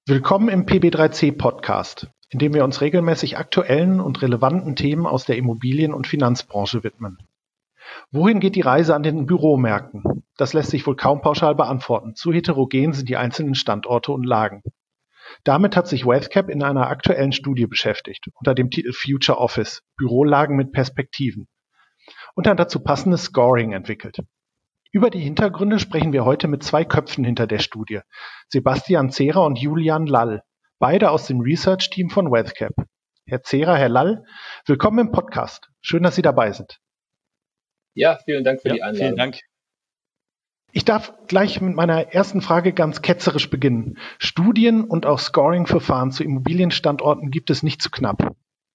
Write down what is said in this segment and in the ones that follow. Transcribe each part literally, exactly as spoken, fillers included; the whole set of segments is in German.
Willkommen im P B drei C Podcast, in dem wir uns regelmäßig aktuellen und relevanten Themen aus der Immobilien- und Finanzbranche widmen. Wohin geht die Reise an den Büromärkten? Das lässt sich wohl kaum pauschal beantworten. Zu heterogen sind die einzelnen Standorte und Lagen. Damit hat sich WealthCap in einer aktuellen Studie beschäftigt, unter dem Titel Future Office – Bürolagen mit Perspektiven, und ein dazu passendes Scoring entwickelt. Über die Hintergründe sprechen wir heute mit zwei Köpfen hinter der Studie, Sebastian Zehrer und Julian Lall, beide aus dem Research-Team von WealthCap. Herr Zehrer, Herr Lall, willkommen im Podcast. Schön, dass Sie dabei sind. Ja, vielen Dank für ja, die Einladung. Vielen Dank. Ich darf gleich mit meiner ersten Frage ganz ketzerisch beginnen. Studien und auch Scoring-Verfahren zu Immobilienstandorten gibt es nicht zu knapp.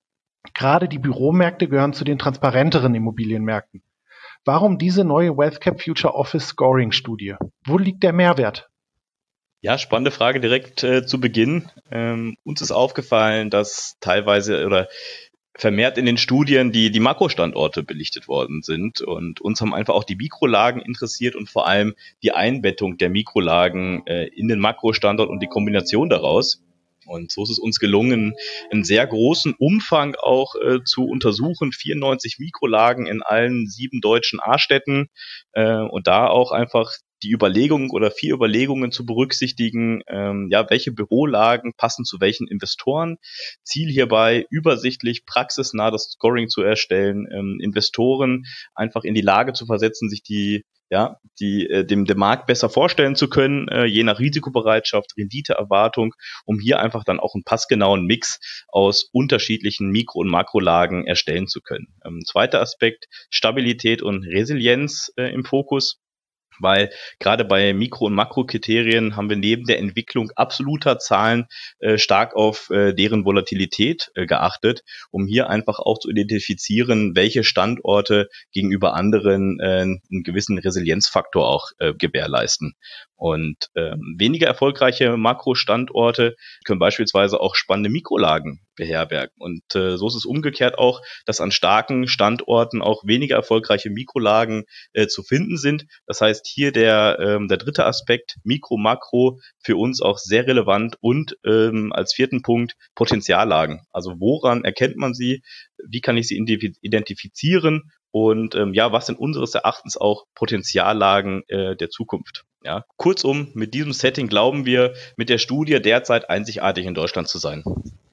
Gerade die Büromärkte gehören zu den transparenteren Immobilienmärkten. Warum diese neue WealthCap Future Office Scoring Studie? Wo liegt der Mehrwert? Ja, spannende Frage direkt äh, zu Beginn. Ähm, uns ist aufgefallen, dass teilweise oder vermehrt in den Studien die, die Makrostandorte belichtet worden sind. Und uns haben einfach auch die Mikrolagen interessiert und vor allem die Einbettung der Mikrolagen äh, in den Makrostandort und die Kombination daraus. Und so ist es uns gelungen, einen sehr großen Umfang auch äh, zu untersuchen, vierundneunzig Mikrolagen in allen sieben deutschen A-Städten äh, und da auch einfach die Überlegungen oder vier Überlegungen zu berücksichtigen, ähm, ja, welche Bürolagen passen zu welchen Investoren. Ziel hierbei, übersichtlich, praxisnah das Scoring zu erstellen, ähm, Investoren einfach in die Lage zu versetzen, sich die ja, die äh, dem dem Markt besser vorstellen zu können, äh, je nach Risikobereitschaft, Renditeerwartung, um hier einfach dann auch einen passgenauen Mix aus unterschiedlichen Mikro- und Makrolagen erstellen zu können. Ähm, zweiter Aspekt, Stabilität und Resilienz äh, im Fokus. Weil gerade bei Mikro- und Makrokriterien haben wir neben der Entwicklung absoluter Zahlen äh, stark auf äh, deren Volatilität äh, geachtet, um hier einfach auch zu identifizieren, welche Standorte gegenüber anderen äh, einen gewissen Resilienzfaktor auch äh, gewährleisten. Und ähm, weniger erfolgreiche Makrostandorte können beispielsweise auch spannende Mikrolagen beherbergen. Und äh, so ist es umgekehrt auch, dass an starken Standorten auch weniger erfolgreiche Mikrolagen äh, zu finden sind. Das heißt, hier der ähm, der dritte Aspekt, Mikro, Makro, für uns auch sehr relevant und ähm, als vierten Punkt Potenziallagen. Also woran erkennt man sie? Wie kann ich sie identifizieren? Und ähm, ja, was sind unseres Erachtens auch Potenziallagen äh, der Zukunft? Ja, kurzum, mit diesem Setting glauben wir, mit der Studie derzeit einzigartig in Deutschland zu sein.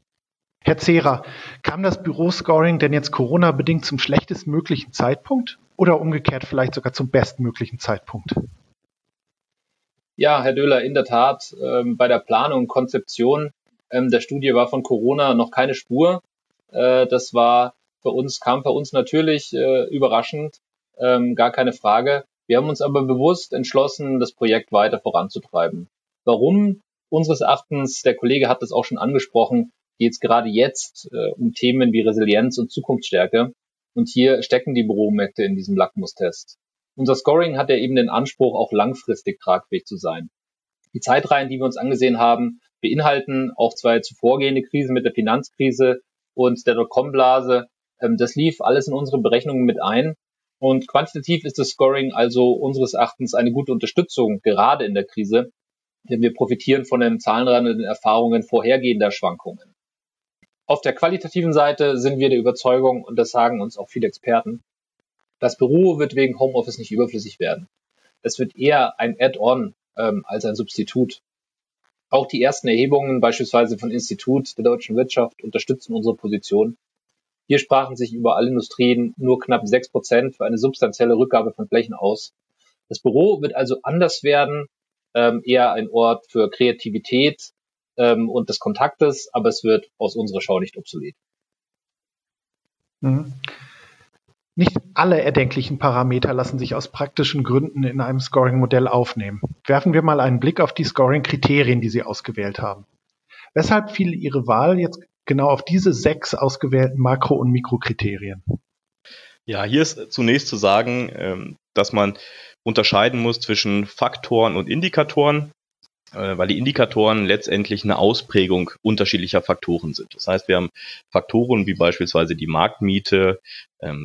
Herr Zehrer, kam das Büroscoring denn jetzt Corona-bedingt zum schlechtestmöglichen Zeitpunkt oder umgekehrt vielleicht sogar zum bestmöglichen Zeitpunkt? Ja, Herr Döhler, in der Tat, ähm, bei der Planung und Konzeption ähm, der Studie war von Corona noch keine Spur. Äh, das war für uns, kam für uns natürlich äh, überraschend, ähm, gar keine Frage. Wir haben uns aber bewusst entschlossen, das Projekt weiter voranzutreiben. Warum? Unseres Erachtens, der Kollege hat das auch schon angesprochen, geht es gerade jetzt äh, um Themen wie Resilienz und Zukunftsstärke. Und hier stecken die Büromärkte in diesem Lackmustest. Unser Scoring hat ja eben den Anspruch, auch langfristig tragfähig zu sein. Die Zeitreihen, die wir uns angesehen haben, beinhalten auch zwei zuvorgehende Krisen mit der Finanzkrise und der Dotcom-Blase. Ähm, das lief alles in unsere Berechnungen mit ein. Und quantitativ ist das Scoring also unseres Erachtens eine gute Unterstützung, gerade in der Krise, denn wir profitieren von den Zahlenreihen und den Erfahrungen vorhergehender Schwankungen. Auf der qualitativen Seite sind wir der Überzeugung, und das sagen uns auch viele Experten, das Büro wird wegen Homeoffice nicht überflüssig werden. Es wird eher ein Add-on ähm, als ein Substitut. Auch die ersten Erhebungen, beispielsweise von Institut der deutschen Wirtschaft, unterstützen unsere Position. Hier sprachen sich über alle Industrien nur knapp sechs Prozent für eine substanzielle Rückgabe von Flächen aus. Das Büro wird also anders werden, ähm, eher ein Ort für Kreativität ähm, und des Kontaktes, aber es wird aus unserer Schau nicht obsolet. Mhm. Nicht alle erdenklichen Parameter lassen sich aus praktischen Gründen in einem Scoring-Modell aufnehmen. Werfen wir mal einen Blick auf die Scoring-Kriterien, die Sie ausgewählt haben. Weshalb fiel Ihre Wahl jetzt genau auf diese sechs ausgewählten Makro- und Mikrokriterien? Ja, hier ist zunächst zu sagen, dass man unterscheiden muss zwischen Faktoren und Indikatoren, weil die Indikatoren letztendlich eine Ausprägung unterschiedlicher Faktoren sind. Das heißt, wir haben Faktoren wie beispielsweise die Marktmiete,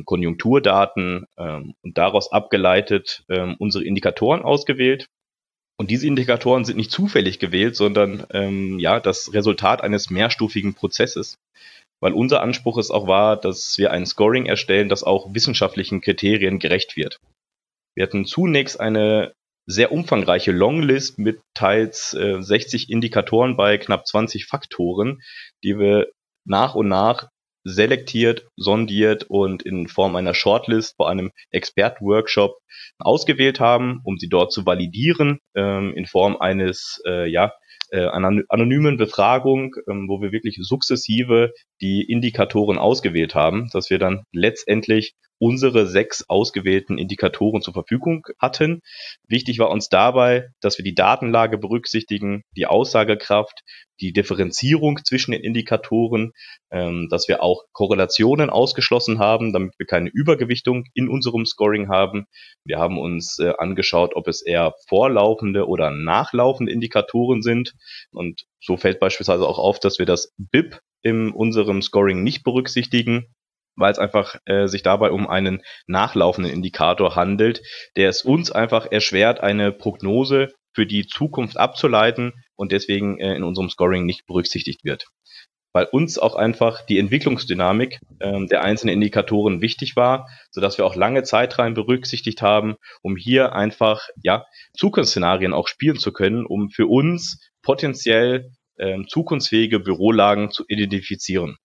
Konjunkturdaten und daraus abgeleitet unsere Indikatoren ausgewählt. Und diese Indikatoren sind nicht zufällig gewählt, sondern ähm, ja das Resultat eines mehrstufigen Prozesses, weil unser Anspruch es auch war, dass wir ein Scoring erstellen, das auch wissenschaftlichen Kriterien gerecht wird. Wir hatten zunächst eine sehr umfangreiche Longlist mit teils äh, sechzig Indikatoren bei knapp zwanzig Faktoren, die wir nach und nach selektiert, sondiert und in Form einer Shortlist vor einem Expert-Workshop ausgewählt haben, um sie dort zu validieren, ähm, in Form eines äh, ja äh, einer anonymen Befragung, ähm, wo wir wirklich sukzessive die Indikatoren ausgewählt haben, dass wir dann letztendlich unsere sechs ausgewählten Indikatoren zur Verfügung hatten. Wichtig war uns dabei, dass wir die Datenlage berücksichtigen, die Aussagekraft, die Differenzierung zwischen den Indikatoren, ähm, dass wir auch Korrelationen ausgeschlossen haben, damit wir keine Übergewichtung in unserem Scoring haben. Wir haben uns äh, angeschaut, ob es eher vorlaufende oder nachlaufende Indikatoren sind. Und so fällt beispielsweise auch auf, dass wir das B I P in unserem Scoring nicht berücksichtigen, weil es einfach äh, sich dabei um einen nachlaufenden Indikator handelt, der es uns einfach erschwert, eine Prognose für die Zukunft abzuleiten und deswegen äh, in unserem Scoring nicht berücksichtigt wird. Weil uns auch einfach die Entwicklungsdynamik ähm, der einzelnen Indikatoren wichtig war, sodass wir auch lange Zeitreihen berücksichtigt haben, um hier einfach ja Zukunftsszenarien auch spielen zu können, um für uns potenziell ähm, zukunftsfähige Bürolagen zu identifizieren.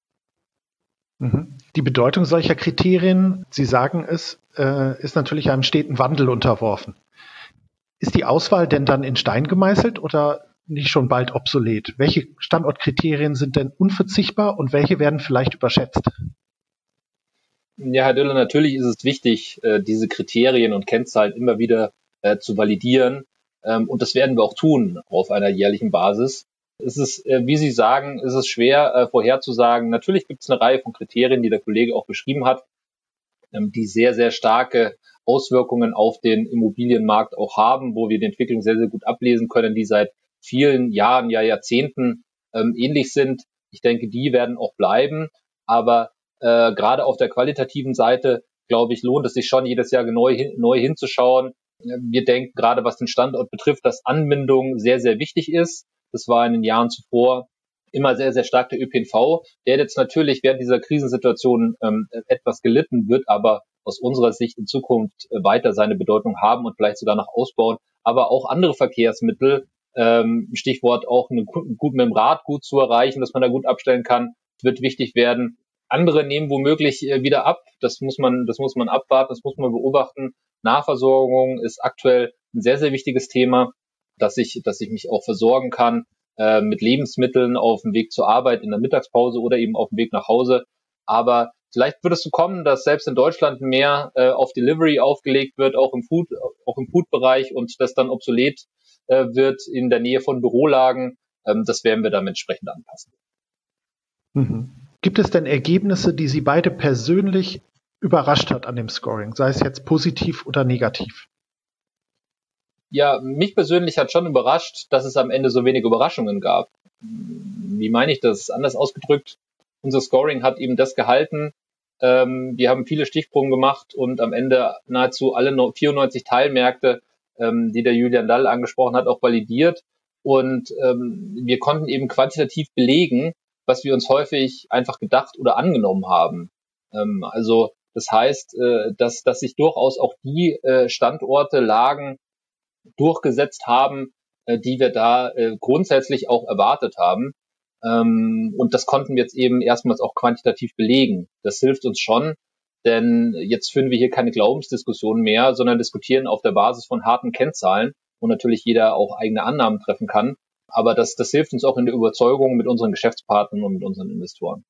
Die Bedeutung solcher Kriterien, Sie sagen es, äh, ist natürlich einem steten Wandel unterworfen. Ist die Auswahl denn dann in Stein gemeißelt oder nicht schon bald obsolet? Welche Standortkriterien sind denn unverzichtbar und welche werden vielleicht überschätzt? Ja, Herr Döller, natürlich ist es wichtig, diese Kriterien und Kennzahlen immer wieder äh, zu validieren. Ähm, und das werden wir auch tun auf einer jährlichen Basis. Es ist, äh, wie Sie sagen, ist es schwer äh, vorherzusagen. Natürlich gibt es eine Reihe von Kriterien, die der Kollege auch beschrieben hat, ähm, die sehr, sehr starke Auswirkungen auf den Immobilienmarkt auch haben, wo wir die Entwicklung sehr, sehr gut ablesen können, die seit vielen Jahren, ja Jahrzehnten ähm, ähnlich sind. Ich denke, die werden auch bleiben. Aber äh, gerade auf der qualitativen Seite, glaube ich, lohnt es sich schon, jedes Jahr neu, hin, neu hinzuschauen. Wir denken gerade, was den Standort betrifft, dass Anbindung sehr, sehr wichtig ist. Das war in den Jahren zuvor immer sehr, sehr stark der Ö P N V. Der hat jetzt natürlich während dieser Krisensituation ähm, etwas gelitten, wird aber aus unserer Sicht in Zukunft äh, weiter seine Bedeutung haben und vielleicht sogar noch ausbauen. Aber auch andere Verkehrsmittel, ähm, Stichwort auch eine, gut mit dem Rad gut zu erreichen, dass man da gut abstellen kann, wird wichtig werden. Andere nehmen womöglich äh, wieder ab. Das muss man, das muss man abwarten, das muss man beobachten. Nahversorgung ist aktuell ein sehr, sehr wichtiges Thema, dass ich, dass ich mich auch versorgen kann äh, mit Lebensmitteln auf dem Weg zur Arbeit, in der Mittagspause oder eben auf dem Weg nach Hause. Aber vielleicht wird es so kommen, dass selbst in Deutschland mehr äh, auf Delivery aufgelegt wird, auch im Food, auch im Food-Bereich und das dann obsolet äh, wird in der Nähe von Bürolagen. Ähm, das werden wir dann entsprechend anpassen. Mhm. Gibt es denn Ergebnisse, die Sie beide persönlich überrascht hat an dem Scoring, sei es jetzt positiv oder negativ? Ja, mich persönlich hat schon überrascht, dass es am Ende so wenige Überraschungen gab. Wie meine ich das? Anders ausgedrückt, unser Scoring hat eben das gehalten. Ähm, wir haben viele Stichproben gemacht und am Ende nahezu alle vierundneunzig Teilmärkte, ähm, die der Julian Dall angesprochen hat, auch validiert. Und ähm, wir konnten eben quantitativ belegen, was wir uns häufig einfach gedacht oder angenommen haben. Ähm, also das heißt, äh, dass, dass sich durchaus auch die äh, Standorte, Lagen durchgesetzt haben, äh, die wir da äh, grundsätzlich auch erwartet haben. Ähm, und das konnten wir jetzt eben erstmals auch quantitativ belegen. Das hilft uns schon, denn jetzt führen wir hier keine Glaubensdiskussion mehr, sondern diskutieren auf der Basis von harten Kennzahlen, wo natürlich jeder auch eigene Annahmen treffen kann. Aber das, das hilft uns auch in der Überzeugung mit unseren Geschäftspartnern und mit unseren Investoren.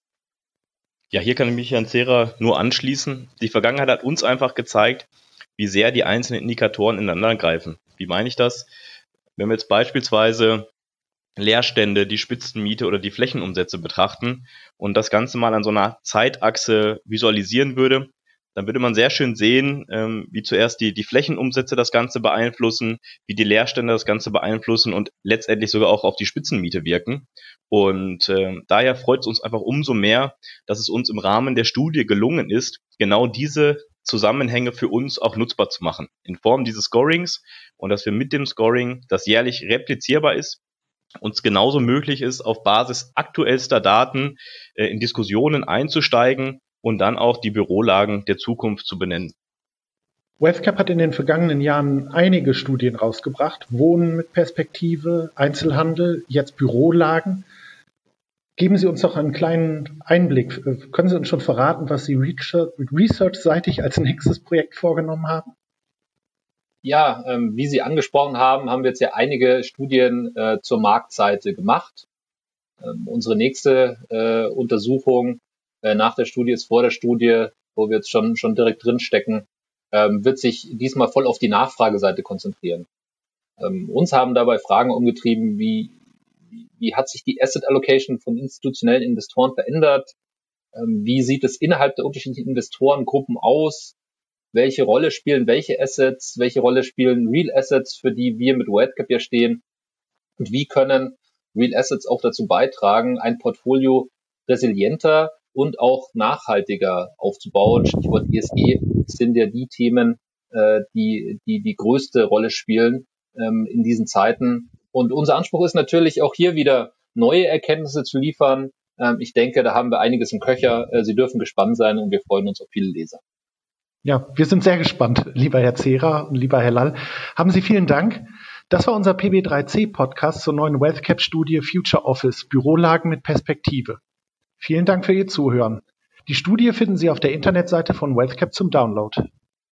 Ja, hier kann ich mich Herrn Zehrer nur anschließen. Die Vergangenheit hat uns einfach gezeigt, wie sehr die einzelnen Indikatoren ineinander greifen. Wie meine ich das? Wenn wir jetzt beispielsweise Leerstände, die Spitzenmiete oder die Flächenumsätze betrachten und das Ganze mal an so einer Zeitachse visualisieren würde, dann würde man sehr schön sehen, ähm, wie zuerst die, die Flächenumsätze das Ganze beeinflussen, wie die Leerstände das Ganze beeinflussen und letztendlich sogar auch auf die Spitzenmiete wirken. Und äh, daher freut es uns einfach umso mehr, dass es uns im Rahmen der Studie gelungen ist, genau diese Zusammenhänge für uns auch nutzbar zu machen, in Form dieses Scorings, und dass wir mit dem Scoring, das jährlich replizierbar ist, uns genauso möglich ist, auf Basis aktuellster Daten äh, in Diskussionen einzusteigen und dann auch die Bürolagen der Zukunft zu benennen. WealthCap hat in den vergangenen Jahren einige Studien rausgebracht. Wohnen mit Perspektive, Einzelhandel, jetzt Bürolagen. Geben Sie uns doch einen kleinen Einblick. Können Sie uns schon verraten, was Sie research-seitig als nächstes Projekt vorgenommen haben? Ja, ähm, wie Sie angesprochen haben, haben wir jetzt ja einige Studien äh, zur Marktseite gemacht. Ähm, unsere nächste äh, Untersuchung äh, nach der Studie ist vor der Studie, wo wir jetzt schon schon direkt drinstecken, ähm, wird sich diesmal voll auf die Nachfrageseite konzentrieren. Ähm, uns haben dabei Fragen umgetrieben, wie, wie, wie hat sich die Asset Allocation von institutionellen Investoren verändert? Ähm, wie sieht es innerhalb der unterschiedlichen Investorengruppen aus? Welche Rolle spielen welche Assets? Welche Rolle spielen Real Assets, für die wir mit WealthCap ja stehen? Und wie können Real Assets auch dazu beitragen, ein Portfolio resilienter und auch nachhaltiger aufzubauen? Stichwort E S G sind ja die Themen, äh, die, die die größte Rolle spielen ähm, in diesen Zeiten. Und unser Anspruch ist natürlich auch hier wieder neue Erkenntnisse zu liefern. Ähm, ich denke, da haben wir einiges im Köcher. Äh, Sie dürfen gespannt sein und wir freuen uns auf viele Leser. Ja, wir sind sehr gespannt, lieber Herr Zehrer und lieber Herr Lall. Haben Sie vielen Dank. Das war unser P B drei C Podcast zur neuen WealthCap-Studie Future Office, Bürolagen mit Perspektive. Vielen Dank für Ihr Zuhören. Die Studie finden Sie auf der Internetseite von WealthCap zum Download.